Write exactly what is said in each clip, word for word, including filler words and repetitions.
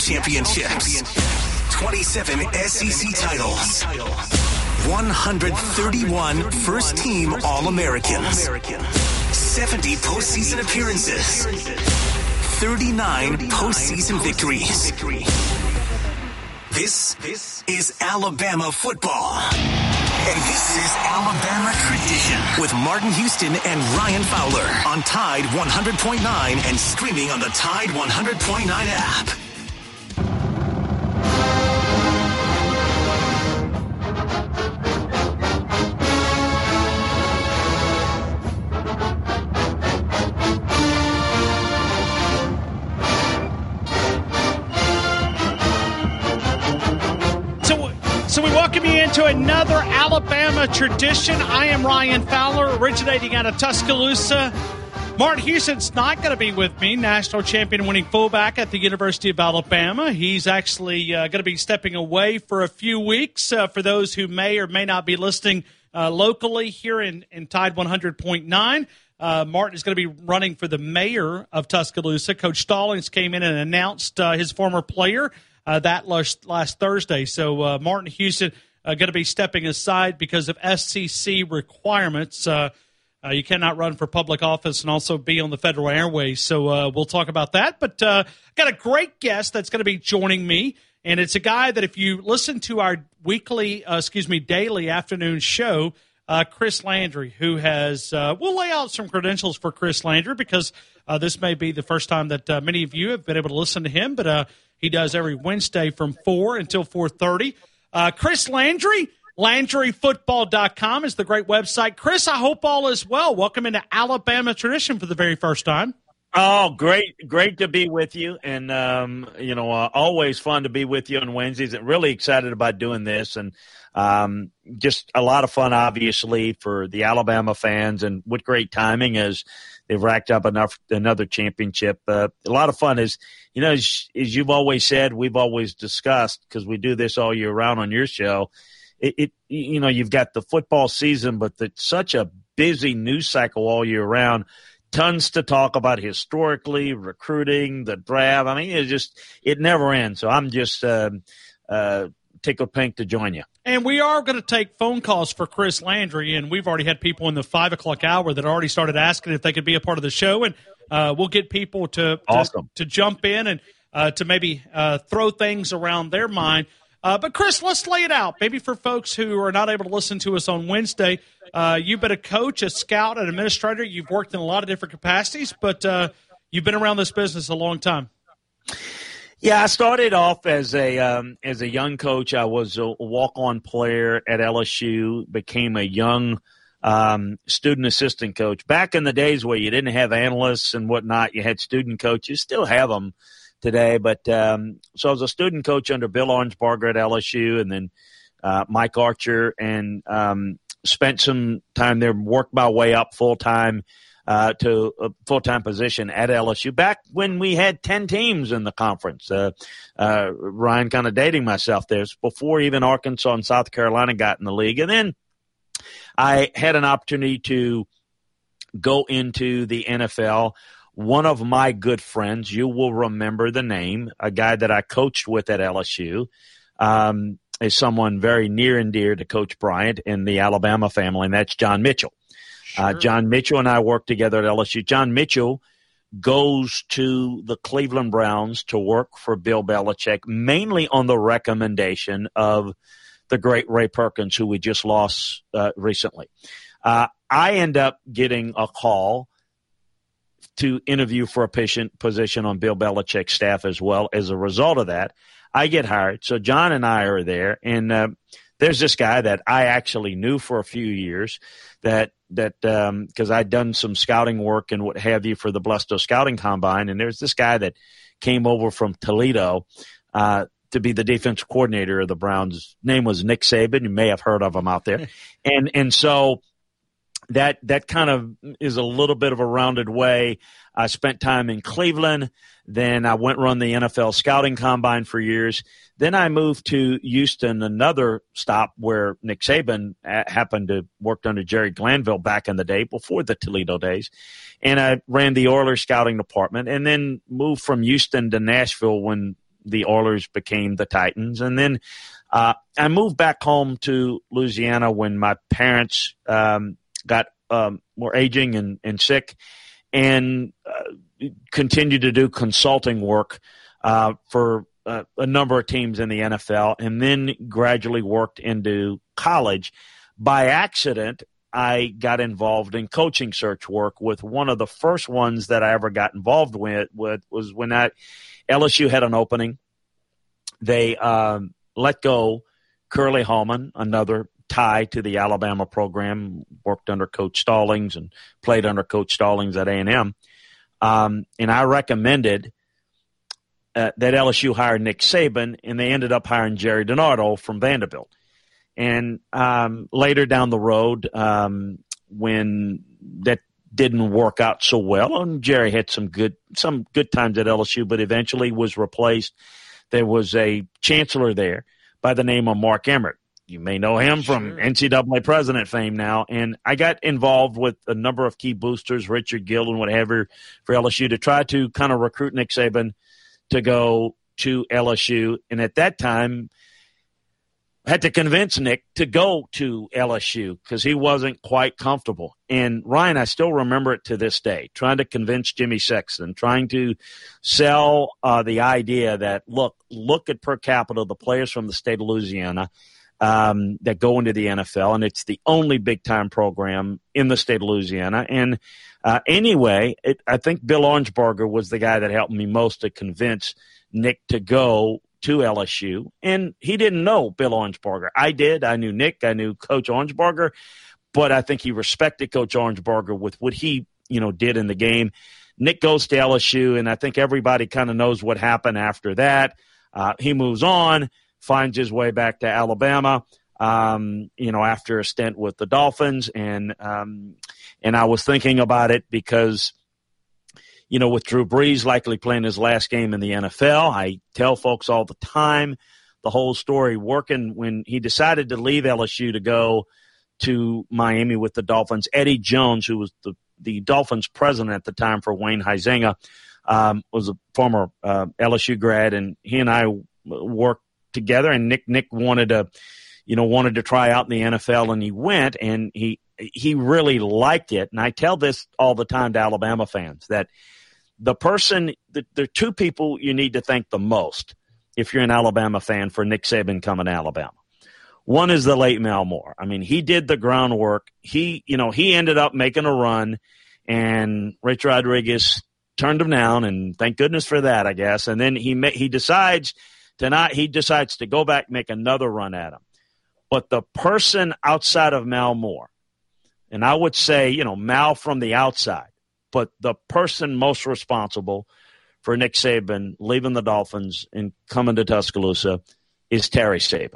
championships, twenty-seven S E C titles, one hundred thirty-one first-team All-Americans, seventy postseason appearances, thirty-nine postseason victories. This, this is Alabama football. And this is Alabama tradition. With Martin Houston and Ryan Fowler on Tide one hundred point nine and streaming on the Tide one hundred point nine app. So we welcome you into another Alabama tradition. I am Ryan Fowler, originating out of Tuscaloosa. Martin Houston's not going to be with me, national champion winning fullback at the University of Alabama. He's actually uh, going to be stepping away for a few weeks. Uh, for those who may or may not be listening uh, locally here in, in Tide one hundred point nine, uh, Martin is going to be running for the mayor of Tuscaloosa. Coach Stallings came in and announced uh, his former player Uh, that last, last Thursday. So uh, Martin Houston uh, going to be stepping aside because of S C C requirements. Uh, uh, you cannot run for public office and also be on the federal airways. So uh, we'll talk about that. But uh, got a great guest that's going to be joining me, and it's a guy that if you listen to our weekly, uh, excuse me, daily afternoon show, uh, Chris Landry, who has, uh, we'll lay out some credentials for Chris Landry because uh, this may be the first time that uh, many of you have been able to listen to him, but uh, he does every Wednesday from four until four thirty. Uh, Chris Landry, Landry Football dot com is the great website. Chris, I hope all is well. Welcome into Alabama tradition for the very first time. Oh, great. Great to be with you. And, um, you know, uh, always fun to be with you on Wednesdays. And really excited about doing this. And um, just a lot of fun, obviously, for the Alabama fans. And with great timing as they've racked up enough another championship. Uh, a lot of fun is, you know, as, as you've always said, we've always discussed, because we do this all year round on your show, it, it you know, you've got the football season, but it's such a busy news cycle all year round. Tons to talk about historically, recruiting, the draft. I mean, it just it never ends. So I'm just uh, uh, tickled pink to join you. And we are going to take phone calls for Chris Landry, and we've already had people in the five o'clock hour that already started asking if they could be a part of the show, and uh, we'll get people to to, awesome. to jump in and uh, to maybe uh, throw things around their mind. Uh, but, Chris, let's lay it out. Maybe for folks who are not able to listen to us on Wednesday, uh, you've been a coach, a scout, an administrator. You've worked in a lot of different capacities, but uh, you've been around this business a long time. Yeah, I started off as a um, as a young coach. I was a walk-on player at L S U, became a young um, student assistant coach. Back in the days where you didn't have analysts and whatnot, you had student coaches. Still have them today, but um, so I was a student coach under Bill Arnsparger at L S U, and then uh, Mike Archer, and um, spent some time there, worked my way up full-time uh, to a full-time position at L S U back when we had ten teams in the conference. Uh, uh, Ryan, kind of dating myself there, it's before even Arkansas and South Carolina got in the league. And then I had an opportunity to go into the N F L. One of my good friends, you will remember the name, a guy that I coached with at L S U, um, is someone very near and dear to Coach Bryant in the Alabama family, and that's John Mitchell. Sure. Uh, John Mitchell and I worked together at L S U. John Mitchell goes to the Cleveland Browns to work for Bill Belichick, mainly on the recommendation of the great Ray Perkins, who we just lost uh, recently. Uh, I end up getting a call to interview for a patient position on Bill Belichick's staff as well. As a result of that, I get hired. So John and I are there, and uh, there's this guy that I actually knew for a few years that that um, because I'd done some scouting work and what have you for the Blesto Scouting Combine, and there's this guy that came over from Toledo uh, to be the defensive coordinator of the Browns. His name was Nick Saban. You may have heard of him out there, and and so. That that kind of is a little bit of a rounded way. I spent time in Cleveland. Then I went run the N F L Scouting Combine for years. Then I moved to Houston, another stop where Nick Saban happened to work under Jerry Glanville back in the day, before the Toledo days. And I ran the Oilers Scouting Department, and then moved from Houston to Nashville when the Oilers became the Titans. And then uh, I moved back home to Louisiana when my parents um, got um, were aging and, and sick, and uh, continued to do consulting work uh, for uh, a number of teams in the N F L, and then gradually worked into college. By accident, I got involved in coaching search work with one of the first ones that I ever got involved with, with was when I, L S U had an opening. They um, let go Curly Hallman, another tie to the Alabama program, worked under Coach Stallings and played under Coach Stallings at A and M. Um, and I recommended uh, that L S U hire Nick Saban, and they ended up hiring Jerry DiNardo from Vanderbilt. And um, later down the road, um, when that didn't work out so well, and Jerry had some good some good times at L S U, but eventually was replaced. There was a chancellor there by the name of Mark Emmert. You may know him Sure. from N C double A president fame now. And I got involved with a number of key boosters, Richard Gill and whatever, for L S U to try to kind of recruit Nick Saban to go to L S U. And at that time, I had to convince Nick to go to L S U because he wasn't quite comfortable. And, Ryan, I still remember it to this day, trying to convince Jimmy Sexton, trying to sell uh, the idea that, look, look at per capita, the players from the state of Louisiana um, that go into the N F L, and it's the only big-time program in the state of Louisiana. And uh, anyway, it, I think Bill Orangeburger was the guy that helped me most to convince Nick to go to L S U, and he didn't know Bill Orangeburger. I did. I knew Nick. I knew Coach Orangeburger, but I think he respected Coach Orangeburger with what he, you know, did in the game. Nick goes to L S U, and I think everybody kind of knows what happened after that. Uh, he moves on, finds his way back to Alabama, um, you know, after a stint with the Dolphins, and um, and I was thinking about it because, you know, with Drew Brees likely playing his last game in the N F L, I tell folks all the time the whole story working when he decided to leave L S U to go to Miami with the Dolphins. Eddie Jones, who was the, the Dolphins president at the time for Wayne Huizenga, um, was a former uh, L S U grad, and he and I worked together. And Nick Nick wanted to, you know, wanted to try out in the N F L, and he went, and he he really liked it. And I tell this all the time to Alabama fans that the person, the, there are two people you need to thank the most if you're an Alabama fan for Nick Saban coming to Alabama. One is the late Mel Moore. I mean, he did the groundwork. He, you know, he ended up making a run, and Rich Rodriguez turned him down, and thank goodness for that, I guess. And then he he decides to not, he decides to go back, make another run at him. But the person outside of Mal Moore, and I would say, you know, Mal from the outside, but the person most responsible for Nick Saban leaving the Dolphins and coming to Tuscaloosa is Terry Saban.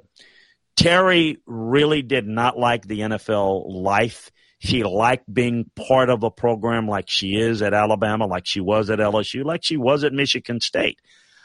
Terry really did not like the N F L life. She liked being part of a program like she is at Alabama, like she was at L S U, like she was at Michigan State.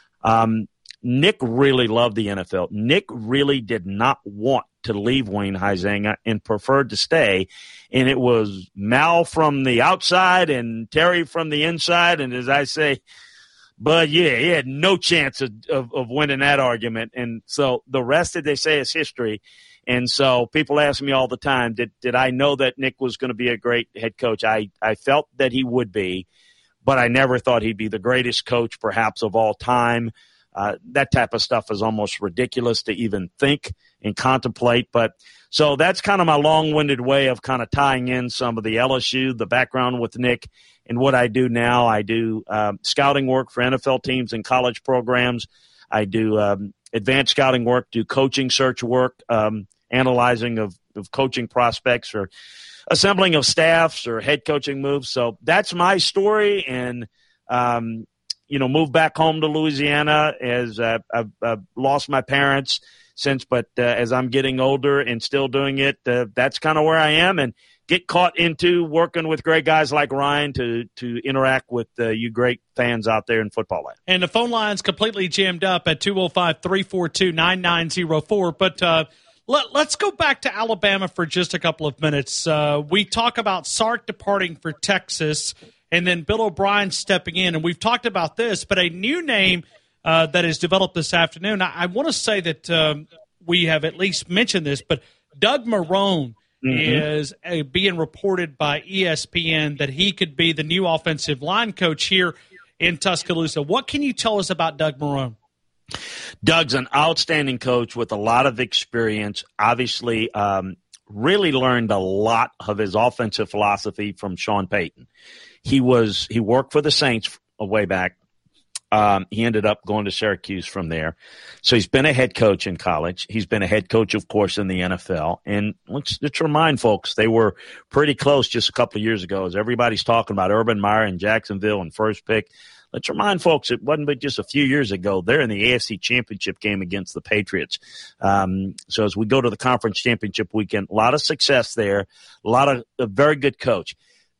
Um, Nick really loved the N F L. Nick really did not want to leave Wayne Huizenga and preferred to stay. And it was Mal from the outside and Terry from the inside. And as I say, but yeah, he had no chance of, of, of winning that argument. And so the rest, as they say, is history. And so people ask me all the time, did did I know that Nick was going to be a great head coach? I, I felt that he would be, but I never thought he'd be the greatest coach perhaps of all time. Uh, that type of stuff is almost ridiculous to even think and contemplate. But so that's kind of my long-winded way of kind of tying in some of the L S U, the background with Nick, and what I do now. I do um, scouting work for N F L teams and college programs. I do um, advanced scouting work, do coaching search work, um, analyzing of, of coaching prospects or assembling of staffs or head coaching moves. So that's my story, and um, you know, moved back home to Louisiana as uh, I've, I've lost my parents since, but uh, as I'm getting older and still doing it, uh, that's kind of where I am, and get caught into working with great guys like Ryan to to interact with uh, you great fans out there in football land. And the phone line's completely jammed up at two oh five, three four two, nine nine oh four. But uh, let, let's go back to Alabama for just a couple of minutes. Uh, we talk about Sark departing for Texas, and then Bill O'Brien stepping in, and we've talked about this, but a new name uh, that is developed this afternoon. I, I want to say that um, we have at least mentioned this, but Doug Marrone mm-hmm. is uh, being reported by E S P N that he could be the new offensive line coach here in Tuscaloosa. What can you tell us about Doug Marrone? Doug's an outstanding coach with a lot of experience. Obviously, um, really learned a lot of his offensive philosophy from Sean Payton. He was he worked for the Saints way back. Um, he ended up going to Syracuse from there. So he's been a head coach in college. He's been a head coach, of course, in the N F L. And let's, let's remind folks, they were pretty close just a couple of years ago, as everybody's talking about Urban Meyer and Jacksonville and first pick. Let's remind folks, it wasn't but just a few years ago. They're in the A F C Championship game against the Patriots. Um, so as we go to the Conference Championship weekend, a lot of success there, a lot of a very good coach,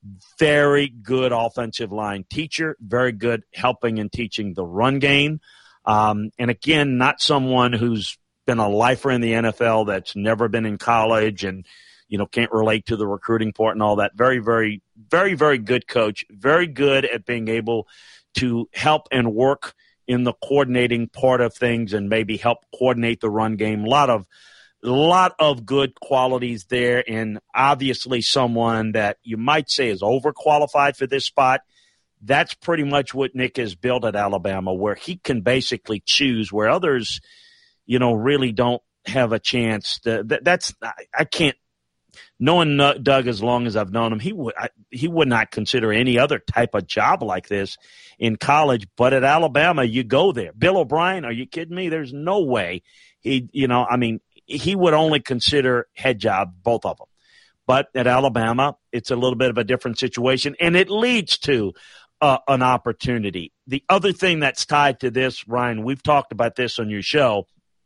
very good offensive line teacher, very good helping and teaching the run game. Um, and, again, not someone who's been a lifer in the N F L that's never been in college and, you know, can't relate to the recruiting part and all that. Very, very, very, very good coach, very good at being able to help and work in the coordinating part of things and maybe help coordinate the run game. A lot of a lot of good qualities there, and obviously someone that you might say is overqualified for this spot. That's pretty much what Nick has built at Alabama, where he can basically choose where others, you know, really don't have a chance. To, that, that's I, I can't. Knowing Doug as long as I've known him, he would I, he would not consider any other type of job like this in college. But at Alabama, you go there. Bill O'Brien, are you kidding me? There's no way he, you know, I mean, he would only consider head job, both of them. But at Alabama, it's a little bit of a different situation, and it leads to uh, an opportunity. The other thing that's tied to this, Ryan, we've talked about this on your show.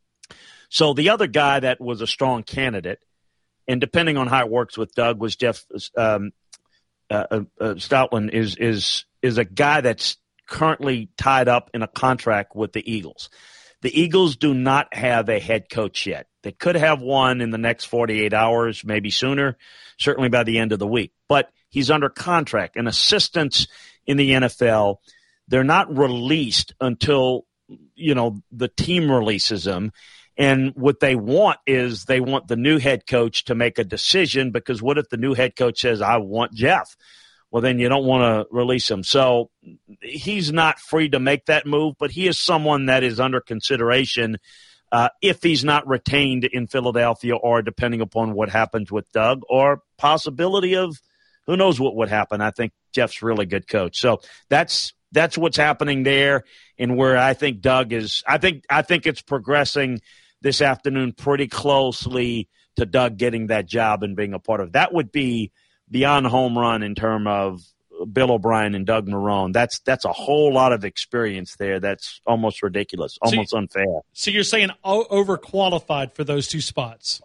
So the other guy that was a strong candidate, and depending on how it works with Doug, was Jeff um, uh, uh, Stoutland is is is a guy that's currently tied up in a contract with the Eagles. The Eagles do not have a head coach yet. They could have one in the next forty-eight hours, maybe sooner, certainly by the end of the week. But he's under contract. And assistants in the N F L, they're not released until, you know, the team releases them. And what they want is they want the new head coach to make a decision, because what if the new head coach says, I want Jeff? Well, then you don't want to release him. So he's not free to make that move, but he is someone that is under consideration uh, if he's not retained in Philadelphia, or depending upon what happens with Doug, or possibility of who knows what would happen. I think Jeff's a really good coach. So that's that's what's happening there, and where I think Doug is – I think I think it's progressing – this afternoon pretty closely to Doug getting that job and being a part of it. That would be beyond home run in terms of Bill O'Brien and Doug Marrone. That's that's a whole lot of experience there. That's almost ridiculous, almost so, unfair. So you're saying o- overqualified for those two spots?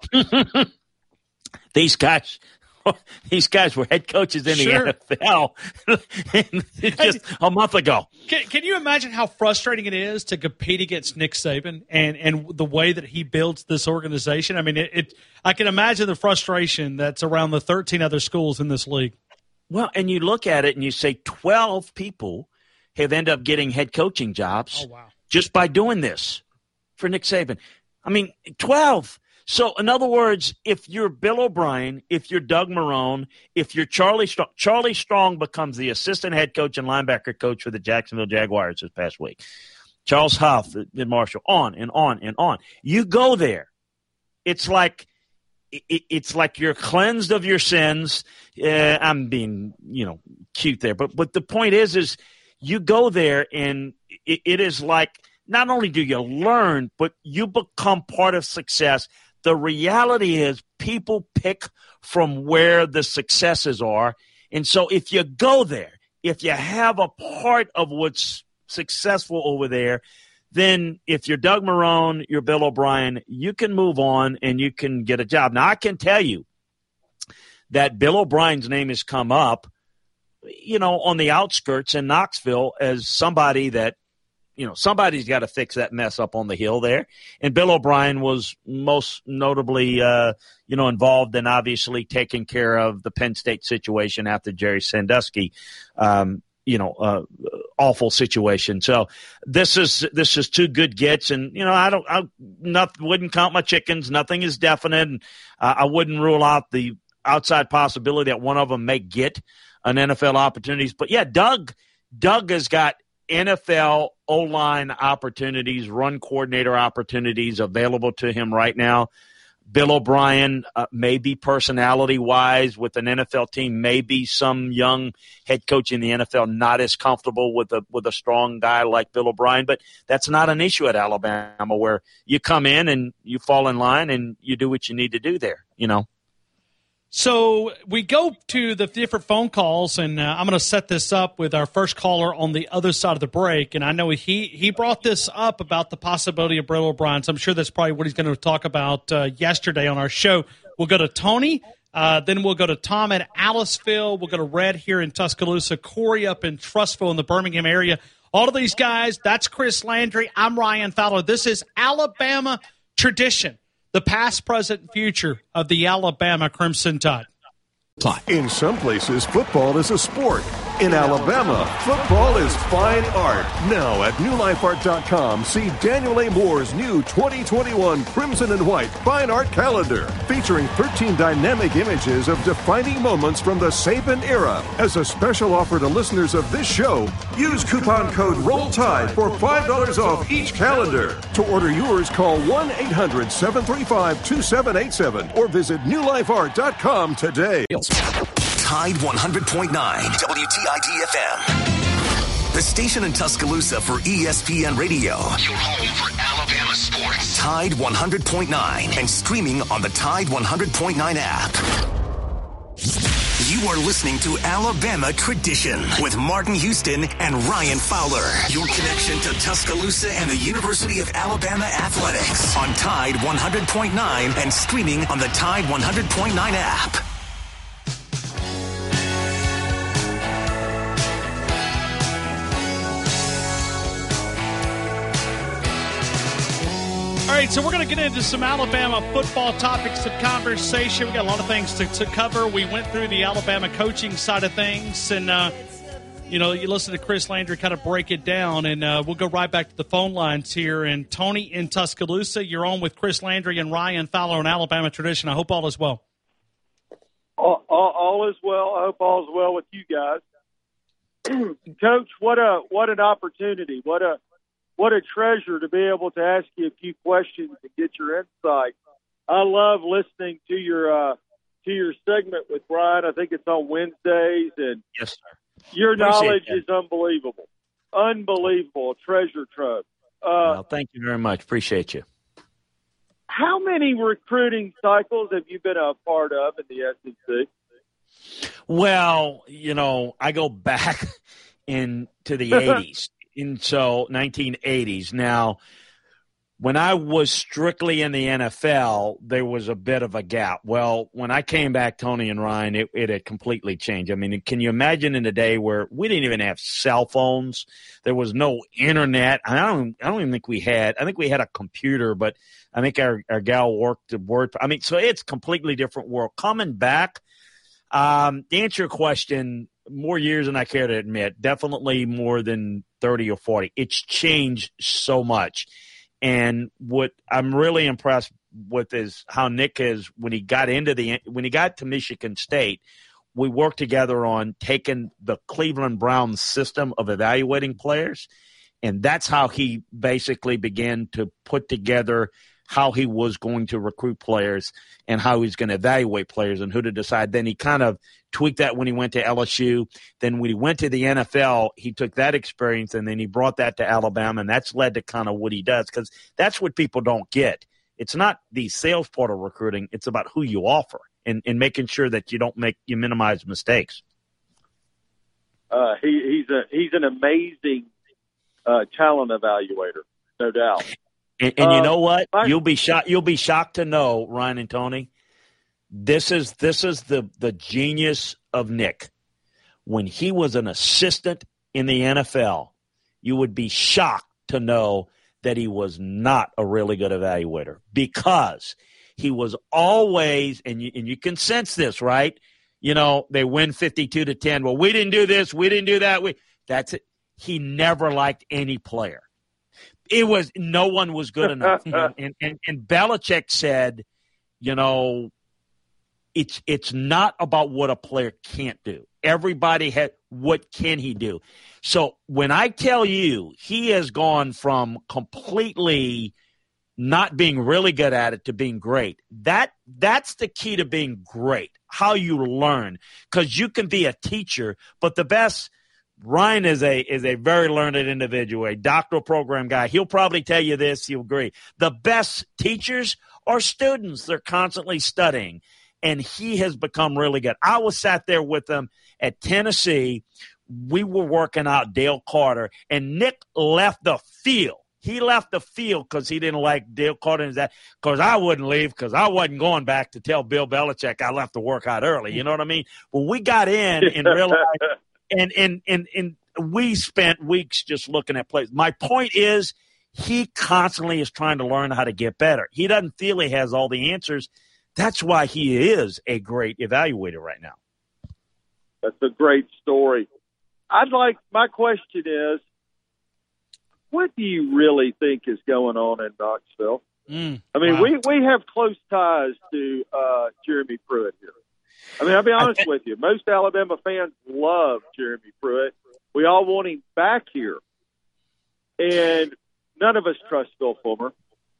These guys – These guys were head coaches in sure. the N F L just a month ago. Can, can you imagine how frustrating it is to compete against Nick Saban and, and the way that he builds this organization? I mean, it, it. I can imagine the frustration that's around the thirteen other schools in this league. Well, and you look at it and you say twelve people have ended up getting head coaching jobs oh, wow. just by doing this for Nick Saban. I mean, twelve. So, in other words, if you're Bill O'Brien, if you're Doug Marrone, if you're Charlie Strong, Charlie Strong becomes the assistant head coach and linebacker coach for the Jacksonville Jaguars this past week. Charles Huff, then Marshall, on and on and on. You go there. It's like it, it's like you're cleansed of your sins. Uh, I'm being, you know, cute there, but but the point is, is you go there and it, it is like not only do you learn, but you become part of success. The reality is people pick from where the successes are. And so if you go there, if you have a part of what's successful over there, then if you're Doug Marrone, you're Bill O'Brien, you can move on and you can get a job. Now, I can tell you that Bill O'Brien's name has come up, you know, on the outskirts in Knoxville as somebody that, you know, somebody's got to fix that mess up on the hill there. And Bill O'Brien was most notably, uh, you know, involved in obviously taking care of the Penn State situation after Jerry Sandusky, um, you know, uh, awful situation. So this is this is two good gets, and you know, I don't, I not wouldn't count my chickens. Nothing is definite, and uh, I wouldn't rule out the outside possibility that one of them may get an N F L opportunities. But yeah, Doug, Doug has got N F L O-line opportunities, run coordinator opportunities available to him right now. Bill O'Brien, uh, maybe personality-wise with an N F L team, maybe some young head coach in the N F L not as comfortable with a with a strong guy like Bill O'Brien, but that's not an issue at Alabama, where you come in and you fall in line and you do what you need to do there, you know. So we go to the different phone calls, and uh, I'm going to set this up with our first caller on the other side of the break. And I know he, he brought this up about the possibility of Bill O'Brien, so I'm sure that's probably what he's going to talk about uh, yesterday on our show. We'll go to Tony, uh, then we'll go to Tom at Aliceville. We'll go to Red here in Tuscaloosa, Corey up in Trussville in the Birmingham area. All of these guys, that's Chris Landry. I'm Ryan Fowler. This is Alabama Tradition. The past, present, and future of the Alabama Crimson Tide. In some places, football is a sport. In Alabama, football is fine art. Now at new life art dot com, see Daniel A. Moore's new twenty twenty-one Crimson and White Fine Art Calendar, featuring thirteen dynamic images of defining moments from the Saban era. As a special offer to listeners of this show, use coupon code ROLLTIDE for five dollars off each calendar. To order yours, call one eight hundred seven three five two seven eight seven or visit new life art dot com today. Tide one hundred point nine W T I D F M. The station in Tuscaloosa for E S P N Radio. Your home for Alabama sports. Tide one hundred point nine and streaming on the Tide one hundred point nine app. You are listening to Alabama Tradition with Martin Houston and Ryan Fowler. Your connection to Tuscaloosa and the University of Alabama athletics on Tide one hundred point nine and streaming on the Tide one hundred point nine app. All right, so we're going to get into some Alabama football topics of conversation. We got a lot of things to, to cover. We went through the Alabama coaching side of things, and, uh, you know, you listen to Chris Landry kind of break it down, and uh, we'll go right back to the phone lines here. And Tony in Tuscaloosa, you're on with Chris Landry and Ryan Fowler on Alabama Tradition. I hope all is well. All, all, all is well. I hope all is well with you guys. Coach, what a what an opportunity. What a What a treasure to be able to ask you a few questions and get your insight. I love listening to your uh, to your segment with Brian. I think it's on Wednesdays, and yes, sir. Your Appreciate knowledge that. is unbelievable, unbelievable, treasure trove. Uh, well, thank you very much. Appreciate you. How many recruiting cycles have you been a part of in the S E C? Well, you know, I go back into the eighties. And so nineteen eighties. Now, when I was strictly in the N F L, there was a bit of a gap. Well, when I came back, Tony and Ryan, it, it had completely changed. I mean, can you imagine in a day where we didn't even have cell phones? There was no internet. I don't, I don't even think we had. I think we had a computer, but I think our, our gal worked the word. I mean, so it's a completely different world. Coming back, um, to answer your question, more years than I care to admit, definitely more than thirty or forty. It's changed so much. And what I'm really impressed with is how Nick is, when he got into the, when he got to Michigan State, we worked together on taking the Cleveland Browns system of evaluating players. And that's how he basically began to put together how he was going to recruit players and how he's going to evaluate players and who to decide. Then he kind of tweaked that when he went to L S U. Then when he went to the N F L, he took that experience and then he brought that to Alabama, and that's led to kind of what he does, because that's what people don't get. It's not the sales part of recruiting. It's about who you offer and, and making sure that you don't make you minimize mistakes. Uh, he, he's a he's an amazing uh, talent evaluator, no doubt. And, and you uh, know what? I, You'll be shocked. You'll be shocked to know, Ryan and Tony. This is this is the the genius of Nick. When he was an assistant in the N F L, you would be shocked to know that he was not a really good evaluator, because he was always, and you, and you can sense this, right? You know, they win fifty-two to ten. Well, we didn't do this. We didn't do that. We That's it. He never liked any player. It was no one was good enough. and, and and Belichick said, you know, it's it's not about what a player can't do. Everybody had what can he do. So when I tell you he has gone from completely not being really good at it to being great, that that's the key to being great. How you learn, because you can be a teacher, but the best. Ryan is a is a very learned individual, a doctoral program guy. He'll probably tell you this. He'll agree. The best teachers are students. They're constantly studying, and he has become really good. I was sat there with him at Tennessee. We were working out Dale Carter, and Nick left the field. He left the field because he didn't like Dale Carter and that. Because I wouldn't leave because I wasn't going back to tell Bill Belichick I left the workout early. You know what I mean? When we got in and realized. And, and and and we spent weeks just looking at plays. My point is he constantly is trying to learn how to get better. He doesn't feel he has all the answers. That's why he is a great evaluator right now. That's a great story. I'd like – my question is, what do you really think is going on in Knoxville? Mm, I mean, wow. we, we have close ties to uh, Jeremy Pruitt here. I mean, I'll be honest with you. Most Alabama fans love Jeremy Pruitt. We all want him back here. And none of us trust Phil Fulmer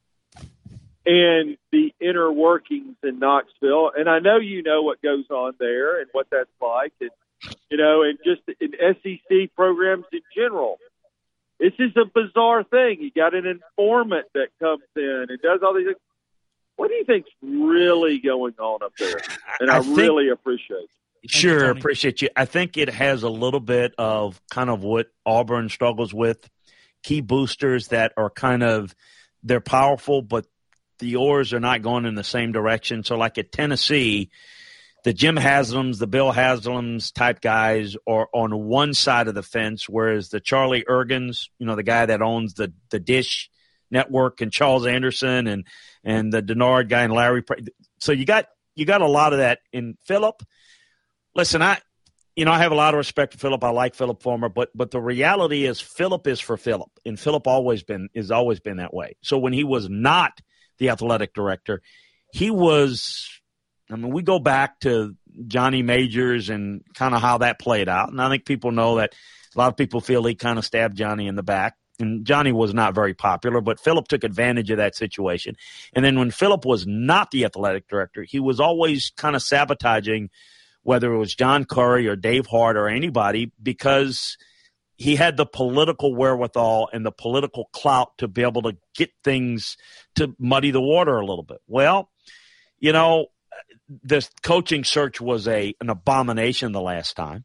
and the inner workings in Knoxville. And I know you know what goes on there and what that's like. And, you know, and just in S E C programs in general. This is a bizarre thing. You got an informant that comes in and does all these things. What do you think's really going on up there? And I, I think, really appreciate it. Sure, appreciate you. I think it has a little bit of kind of what Auburn struggles with, key boosters that are kind of – they're powerful, but the oars are not going in the same direction. So like at Tennessee, the Jim Haslams, the Bill Haslams type guys are on one side of the fence, whereas the Charlie Ergens, you know, the guy that owns the, the Dish – Network and Charles Anderson and and the Denard guy and Larry. So you got you got a lot of that in Philip. Listen, I you know I have a lot of respect for Philip. I like Philip Fulmer, but but the reality is Philip is for Philip, and Philip always been is always been that way. So when he was not the athletic director, he was. I mean, we go back to Johnny Majors and kind of how that played out, and I think people know that a lot of people feel he kind of stabbed Johnny in the back. And Johnny was not very popular, but Philip took advantage of that situation. And then when Philip was not the athletic director, he was always kind of sabotaging whether it was John Curry or Dave Hart or anybody because he had the political wherewithal and the political clout to be able to get things to muddy the water a little bit. Well, you know, this coaching search was a an abomination the last time.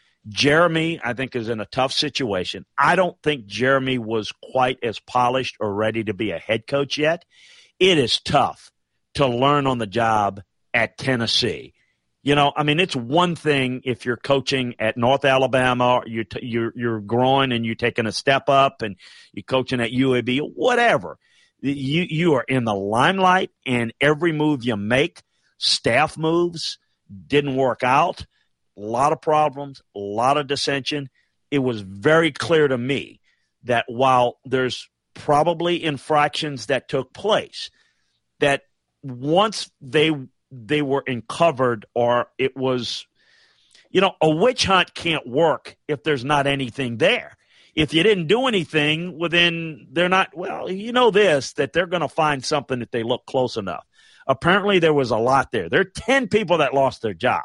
Jeremy, I think, is in a tough situation. I don't think Jeremy was quite as polished or ready to be a head coach yet. It is tough to learn on the job at Tennessee. You know, I mean, it's one thing if you're coaching at North Alabama, you're, t- you're, you're growing and you're taking a step up and you're coaching at U A B, whatever. You, you are in the limelight, and every move you make, staff moves, didn't work out. A lot of problems, a lot of dissension. It was very clear to me that while there's probably infractions that took place, that once they they were uncovered or it was, you know, a witch hunt can't work if there's not anything there. If you didn't do anything, well, then they're not, well, you know this, that they're going to find something if they look close enough. Apparently there was a lot there. There are ten people that lost their job.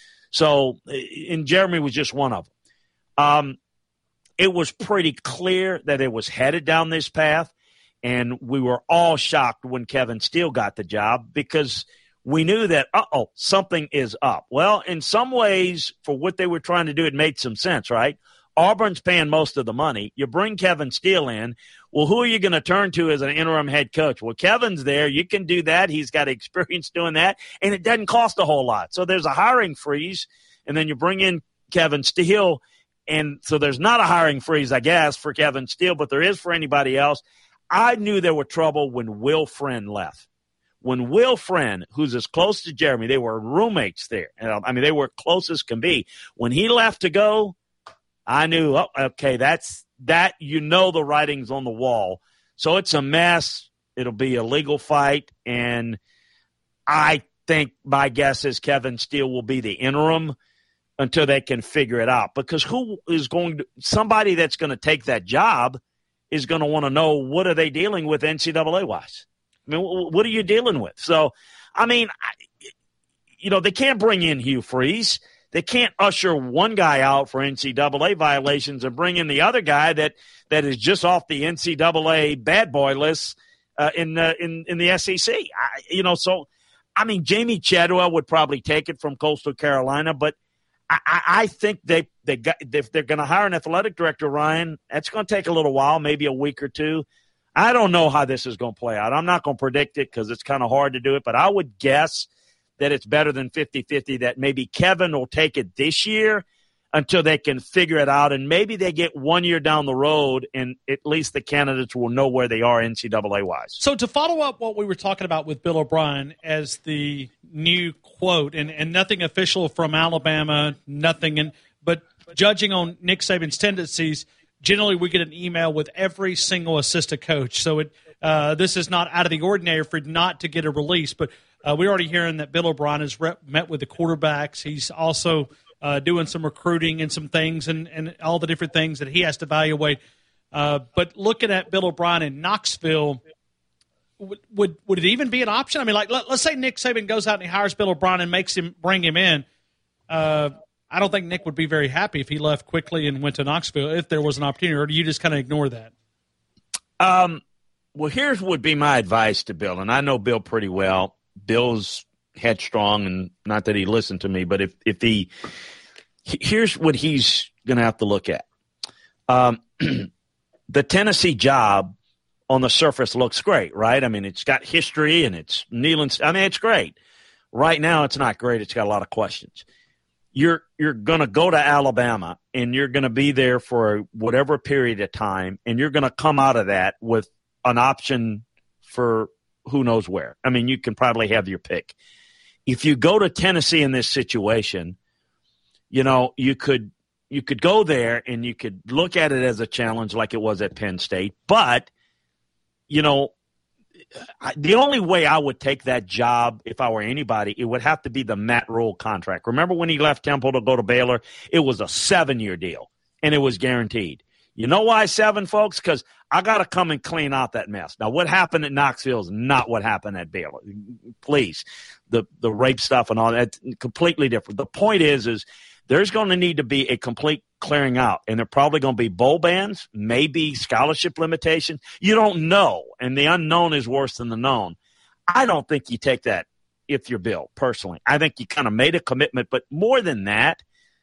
So, and Jeremy was just one of them. Um, it was pretty clear that it was headed down this path, and we were all shocked when Kevin Steele got the job because we knew that, uh-oh, something is up. Well, in some ways, for what they were trying to do, it made some sense, right? Auburn's paying most of the money. You bring Kevin Steele in. Well, who are you going to turn to as an interim head coach? Well, Kevin's there. You can do that. He's got experience doing that, and it doesn't cost a whole lot. So there's a hiring freeze, and then you bring in Kevin Steele, and so there's not a hiring freeze, I guess, for Kevin Steele, but there is for anybody else. I knew there was trouble when Will Friend left. When Will Friend, who's as close to Jeremy, they were roommates there. I mean, they were close as can be. When he left to go, I knew, oh, okay, that's that. You know the writing's on the wall. So it's a mess. It'll be a legal fight. And I think my guess is Kevin Steele will be the interim until they can figure it out. Because who is going to – somebody that's going to take that job is going to want to know what are they dealing with N C double A-wise. I mean, what are you dealing with? So, I mean, I, you know, they can't bring in Hugh Freeze. They can't usher one guy out for N C double A violations and bring in the other guy that, that is just off the N C double A bad boy list uh, in, uh, in in the S E C. I, you know, so, I mean, Jamie Chadwell would probably take it from Coastal Carolina, but I, I, I think they, they got, if they're going to hire an athletic director, Ryan, that's going to take a little while, maybe a week or two. I don't know how this is going to play out. I'm not going to predict it because it's kind of hard to do it, but I would guess that it's better than fifty-fifty, that maybe Kevin will take it this year until they can figure it out, and maybe they get one year down the road, and at least the candidates will know where they are N C double A-wise. So to follow up what we were talking about with Bill O'Brien as the new quote, and, and nothing official from Alabama, nothing, in, but judging on Nick Saban's tendencies, generally we get an email with every single assistant coach. So it uh, this is not out of the ordinary for not to get a release, but Uh, we're already hearing that Bill O'Brien has rep- met with the quarterbacks. He's also uh, doing some recruiting and some things and, and all the different things that he has to evaluate. Uh, but looking at Bill O'Brien in Knoxville, would, would would it even be an option? I mean, like let, let's say Nick Saban goes out and he hires Bill O'Brien and makes him bring him in. Uh, I don't think Nick would be very happy if he left quickly and went to Knoxville if there was an opportunity. Or do you just kind of ignore that? Um. Well, here's would be my advice to Bill, and I know Bill pretty well. Bill's headstrong, and not that he listened to me, but if, if he – here's what he's going to have to look at. Um, the Tennessee job on the surface looks great, right? I mean, it's got history, and it's Neyland – I mean, it's great. Right now it's not great. It's got a lot of questions. You're, you're going to go to Alabama, and you're going to be there for whatever period of time, and you're going to come out of that with an option for – who knows where. I mean, you can probably have your pick. If you go to Tennessee in this situation, you know, you could you could go there and you could look at it as a challenge like it was at Penn State. But, you know, I, the only way I would take that job if I were anybody, it would have to be the Matt Rule contract. Remember when he left Temple to go to Baylor? It was a seven-year deal, and it was guaranteed. You know why seven, folks? Because I got to come and clean out that mess. Now, what happened at Knoxville is not what happened at Baylor. Please, the the rape stuff and all that, completely different. The point is, is there's going to need to be a complete clearing out, and they're probably going to be bowl bans, maybe scholarship limitation. You don't know, and the unknown is worse than the known. I don't think you take that if you're Bill, personally. I think you kind of made a commitment, but more than that,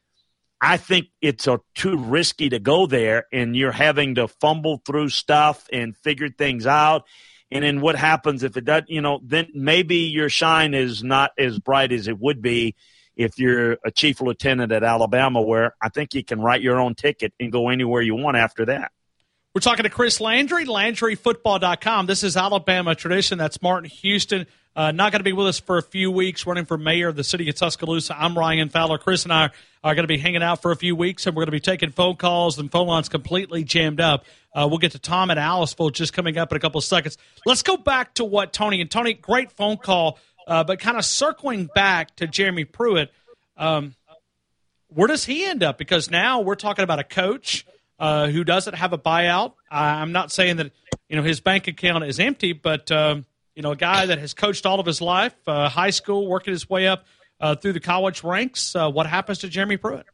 I think it's a, too risky to go there, and you're having to fumble through stuff and figure things out. And then what happens if it does, you know, then maybe your shine is not as bright as it would be if you're a chief lieutenant at Alabama, where I think you can write your own ticket and go anywhere you want after that. We're talking to Chris Landry, Landry Football dot com. This is Alabama Tradition. That's Martin Houston. Uh, not going to be with us for a few weeks, running for mayor of the city of Tuscaloosa. I'm Ryan Fowler. Chris and I are going to be hanging out for a few weeks, and we're going to be taking phone calls, and phone lines completely jammed up. Uh, we'll get to Tom at Aliceville just coming up in a couple of seconds. Let's go back to what Tony, and Tony, great phone call, uh, but kind of circling back to Jeremy Pruitt, um, where does he end up? Because now we're talking about a coach uh, who doesn't have a buyout. I'm not saying that, you know, his bank account is empty, but um, – you know, a guy that has coached all of his life, uh, high school, working his way up uh, through the college ranks. Uh, what happens to Jeremy Pruitt?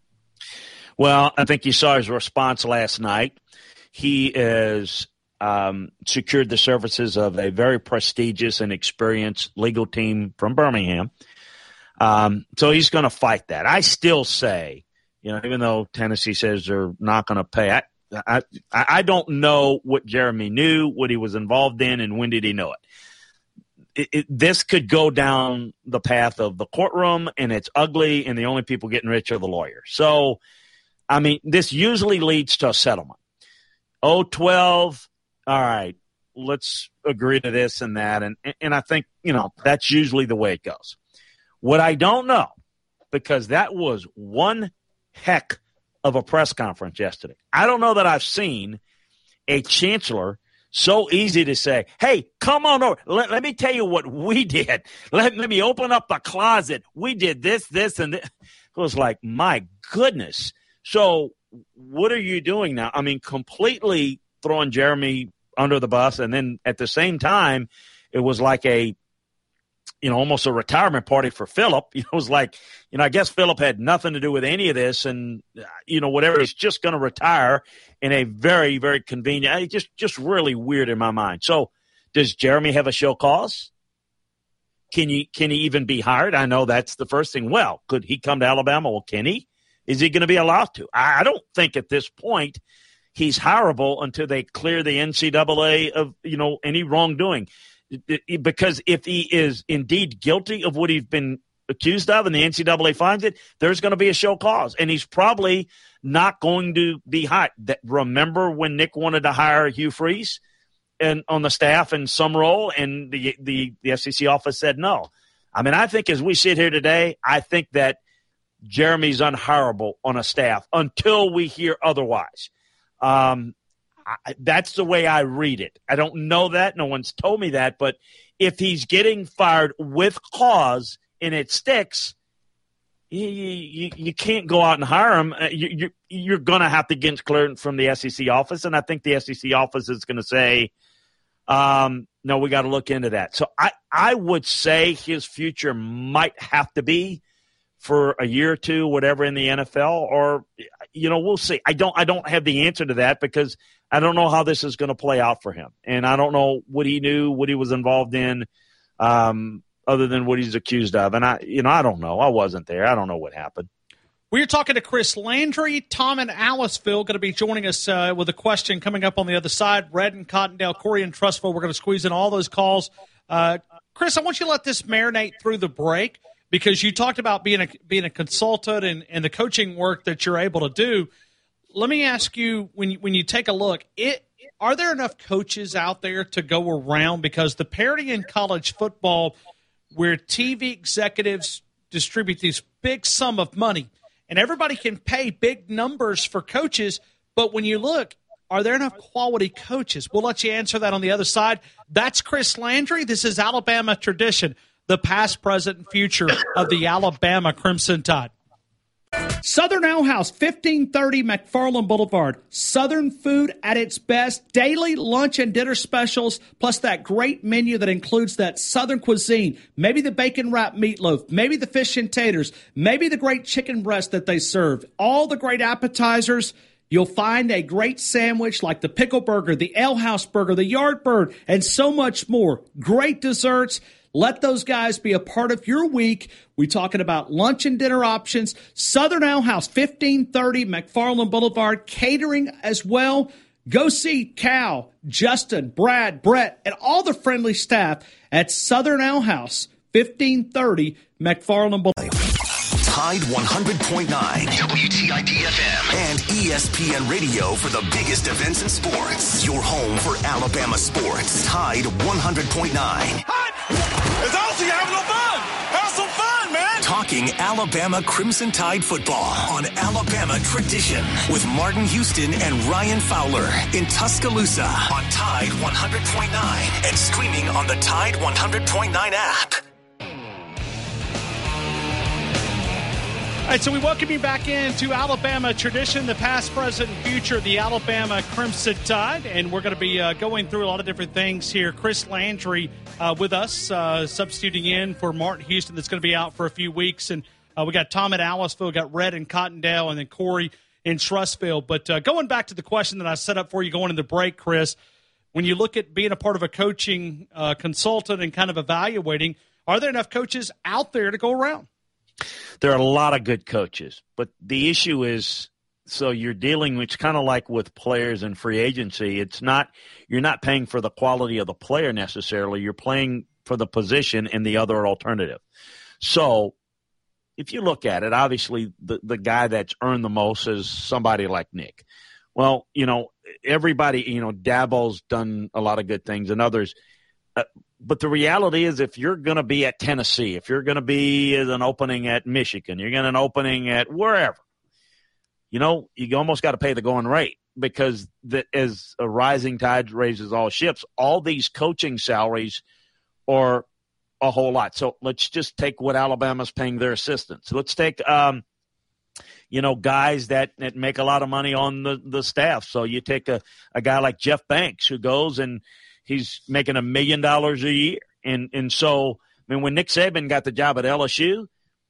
Well, I think you saw his response last night. He has um, secured the services of a very prestigious and experienced legal team from Birmingham. Um, so he's going to fight that. I still say, you know, even though Tennessee says they're not going to pay, I, I, I don't know what Jeremy knew, what he was involved in, and when did he know it. It, it, this could go down the path of the courtroom, and it's ugly, and the only people getting rich are the lawyers. So, I mean, this usually leads to a settlement. oh twelve, all right, let's agree to this and that, and, and I think, you know, that's usually the way it goes. What I don't know, because that was one heck of a press conference yesterday. I don't know that I've seen a chancellor so easy to say, hey, come on over. Let, let me tell you what we did. Let, let me open up the closet. We did this, this, and this. It was like, my goodness. So what are you doing now? I mean, completely throwing Jeremy under the bus. And then at the same time, it was like a, you know, almost a retirement party for Philip. You know, it was like, you know, I guess Philip had nothing to do with any of this, and you know, whatever, he's just going to retire in a very, very convenient. Just, just really weird in my mind. So, does Jeremy have a show cause? Can you, can he even be hired? I know that's the first thing. Well, could he come to Alabama? Well, can he? Is he going to be allowed to? I, I don't think at this point he's hireable until they clear the N C double A of, you know, any wrongdoing. Because if he is indeed guilty of what he's been accused of and the N C double A finds it, there's going to be a show cause. And he's probably not going to be hired. That, remember when Nick wanted to hire Hugh Freeze and, on the staff in some role, and the, the, the S E C office said no? I mean, I think as we sit here today, I think that Jeremy's unhireable on a staff until we hear otherwise. Um I, that's the way I read it. I don't know that. No one's told me that. But if he's getting fired with cause and it sticks, you, you, you can't go out and hire him. You, you, you're going to have to get clearance from the S E C office. And I think the S E C office is going to say, um, no, we got to look into that. So I, I would say his future might have to be for a year or two, whatever, in the N F L, or, you know, we'll see. I don't, I don't have the answer to that because I don't know how this is going to play out for him. And I don't know what he knew, what he was involved in, um, other than what he's accused of. And I, you know, I don't know. I wasn't there. I don't know what happened. We're talking to Chris Landry. Tom and Aliceville going to be joining us uh, with a question coming up on the other side. Red and Cottondale, Corey and Trussville. We're going to squeeze in all those calls. Uh, Chris, I want you to let this marinate through the break, because you talked about being a being a consultant and, and the coaching work that you're able to do. Let me ask you, when you, when you take a look, it are there enough coaches out there to go around? Because the parity in college football, where T V executives distribute these big sum of money, and everybody can pay big numbers for coaches, but when you look, are there enough quality coaches? We'll let you answer that on the other side. That's Chris Landry. This is Alabama Tradition, the past, present, and future of the Alabama Crimson Tide. Southern Ale House, fifteen thirty McFarland Boulevard. Southern food at its best. Daily lunch and dinner specials, plus that great menu that includes that Southern cuisine. Maybe the bacon wrapped meatloaf, maybe the fish and taters, maybe the great chicken breast that they serve. All the great appetizers. You'll find a great sandwich like the pickle burger, the Ale House burger, the yard bird, and so much more. Great desserts. Let those guys be a part of your week. We're talking about lunch and dinner options. Southern Ale House, fifteen thirty McFarland Boulevard. Catering as well. Go see Cal, Justin, Brad, Brett, and all the friendly staff at Southern Ale House, fifteen thirty McFarland Boulevard. Tide one hundred point nine, W T I D F M, and E S P N Radio for the biggest events in sports. Your home for Alabama sports. Tide one hundred point nine. It's awesome. You're having no fun. Have some fun, man. Talking Alabama Crimson Tide football on Alabama Tradition with Martin Houston and Ryan Fowler in Tuscaloosa on Tide one hundred point nine and streaming on the Tide one hundred point nine app. All right, so we welcome you back into Alabama Tradition, the past, present, and future of the Alabama Crimson Tide. And we're going to be uh, going through a lot of different things here. Chris Landry uh, with us, uh, substituting in for Martin Houston, that's going to be out for a few weeks. And uh, we got Tom at Aliceville, we got Red in Cottondale, and then Corey in Trussville. But uh, going back to the question that I set up for you going into the break, Chris, when you look at being a part of a coaching uh, consultant and kind of evaluating, are there enough coaches out there to go around? There are a lot of good coaches, but the issue is, so you're dealing with kind of like with players and free agency. It's not, you're not paying for the quality of the player necessarily. You're paying for the position and the other alternative. So if you look at it, obviously the, the guy that's earned the most is somebody like Nick. Well, you know, everybody, you know, Dabo's done a lot of good things and others. Uh, But the reality is, if you're going to be at Tennessee, if you're going to be at an opening at Michigan, you're going to an opening at wherever, you know, you almost got to pay the going rate because the, as a rising tide raises all ships, all these coaching salaries are a whole lot. So let's just take what Alabama's paying their assistants. Let's take, um, you know, guys that, that make a lot of money on the, the staff. So you take a, a guy like Jeff Banks who goes and he's making a million dollars a year. And, and so, I mean, when Nick Saban got the job at L S U,